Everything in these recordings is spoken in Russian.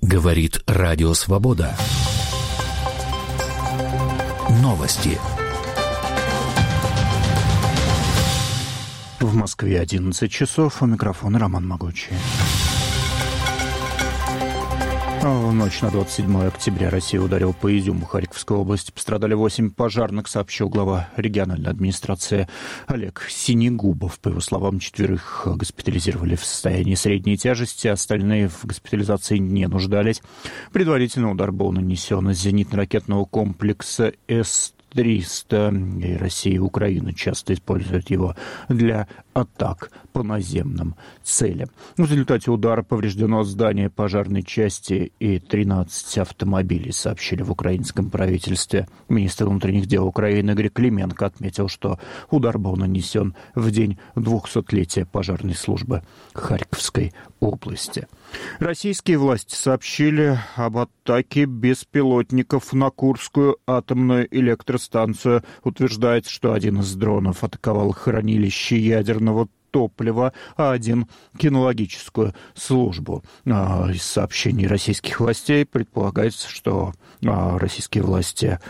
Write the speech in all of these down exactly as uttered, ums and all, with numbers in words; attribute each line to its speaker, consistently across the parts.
Speaker 1: Говорит Радио Свобода. Новости.
Speaker 2: В Москве одиннадцать часов. У микрофона Роман Могучий. В ночь на двадцать седьмое октября Россия ударила по Изюму Харьковской области. Пострадали восемь пожарных, сообщил глава региональной администрации Олег Синегубов. По его словам, четверых госпитализировали в состоянии средней тяжести, остальные в госпитализации не нуждались. Предварительно удар был нанесен из зенитно-ракетного комплекса С триста, и Россия и Украина часто используют его для атак по наземным целям. В результате удара повреждено здание пожарной части и тринадцать автомобилей, сообщили в украинском правительстве. Министр внутренних дел Украины Игорь Клименко отметил, что удар был нанесен в день двухсотлетия пожарной службы Харьковской области. Российские власти сообщили об атаке беспилотников на Курскую атомную электростанцию. Утверждается, что один из дронов атаковал хранилище ядерного топлива, а один — кинологическую службу. Из сообщений российских властей предполагается, что российские власти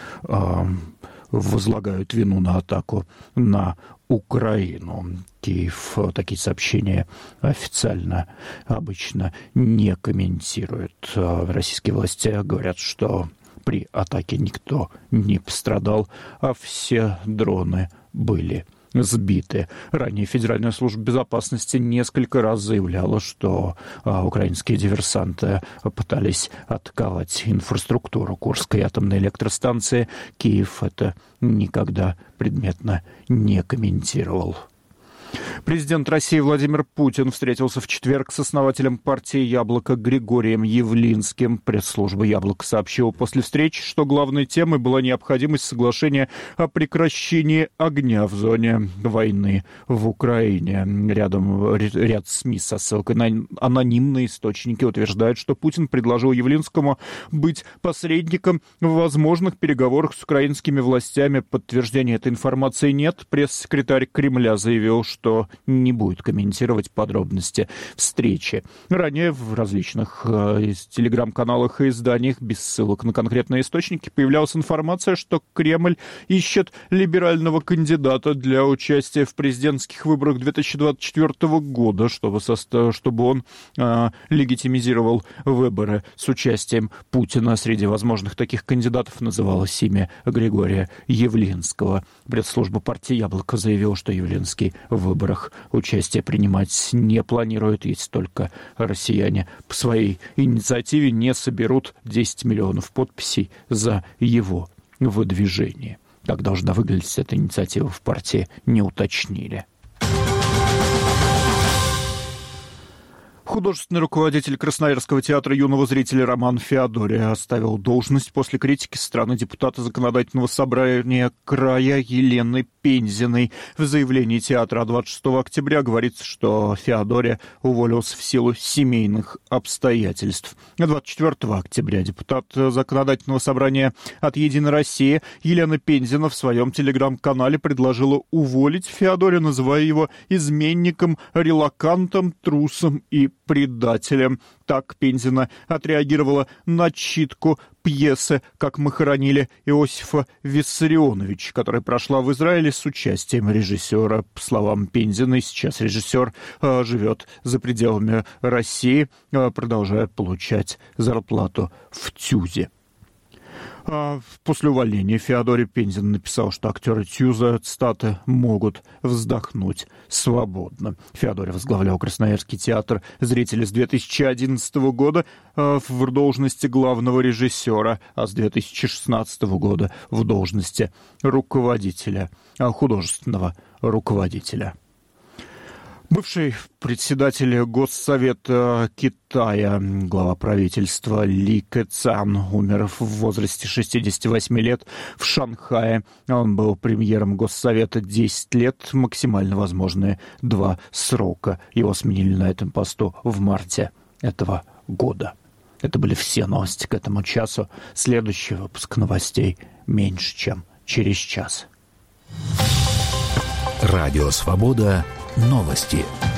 Speaker 2: возлагают вину на атаку на Украину. Киев такие сообщения официально обычно не комментирует. Российские власти говорят, что при атаке никто не пострадал, а все дроны были сбиты. Ранее Федеральная служба безопасности несколько раз заявляла, что а, украинские диверсанты пытались атаковать инфраструктуру Курской атомной электростанции. Киев это никогда предметно не комментировал. Президент России Владимир Путин встретился в четверг с основателем партии «Яблоко» Григорием Явлинским. Пресс-служба «Яблоко» сообщила после встречи, что главной темой была необходимость соглашения о прекращении огня в зоне войны в Украине. Рядом ряд СМИ со ссылкой на анонимные источники утверждают, что Путин предложил Явлинскому быть посредником в возможных переговорах с украинскими властями. Подтверждения этой информации нет. Пресс-секретарь Кремля заявил, что что не будет комментировать подробности встречи. Ранее в различных э, телеграм-каналах и изданиях без ссылок на конкретные источники появлялась информация, что Кремль ищет либерального кандидата для участия в президентских выборах две тысячи двадцать четвёртого года, чтобы, состав, чтобы он э, легитимизировал выборы с участием Путина. Среди возможных таких кандидатов называлось имя Григория Явлинского. Пресс-служба партии «Яблоко» заявила, что Явлинский в выборах участие принимать не планирует, если только россияне по своей инициативе не соберут десять миллионов подписей за его выдвижение. Как должна выглядеть эта инициатива, в партии не уточнили. Художественный руководитель Красноярского театра юного зрителя Роман Феодория оставил должность после критики со стороны депутата Законодательного собрания края Елены Пензиной. В заявлении театра двадцать шестого октября говорится, что Феодория уволился в силу семейных обстоятельств. двадцать четвёртого октября депутат Законодательного собрания от «Единой России» Елена Пензина в своем телеграм-канале предложила уволить Феодория, называя его изменником, релакантом, трусом и предателем. Так Пензина отреагировала на читку пьесы «Как мы хоронили Иосифа Виссарионовича», которая прошла в Израиле с участием режиссера. По словам Пензиной, сейчас режиссер э, живет за пределами России, э, продолжая получать зарплату в ТЮЗе. После увольнения Феодорий Пензин написал, что актеры ТЮЗа, цитаты, могут вздохнуть свободно. Феодорий возглавлял Красноярский театр зрителей с две тысячи одиннадцатого года в должности главного режиссера, а с две тысячи шестнадцатого года в должности руководителя, художественного руководителя. Бывший председатель Госсовета Китая, глава правительства Ли Кэцан, умер в возрасте шестидесяти восьми лет в Шанхае. Он был премьером Госсовета десять лет, максимально возможные два срока. Его сменили на этом посту в марте этого года. Это были все новости к этому часу. Следующий выпуск новостей меньше, чем через час.
Speaker 1: Радио «Свобода». Новости.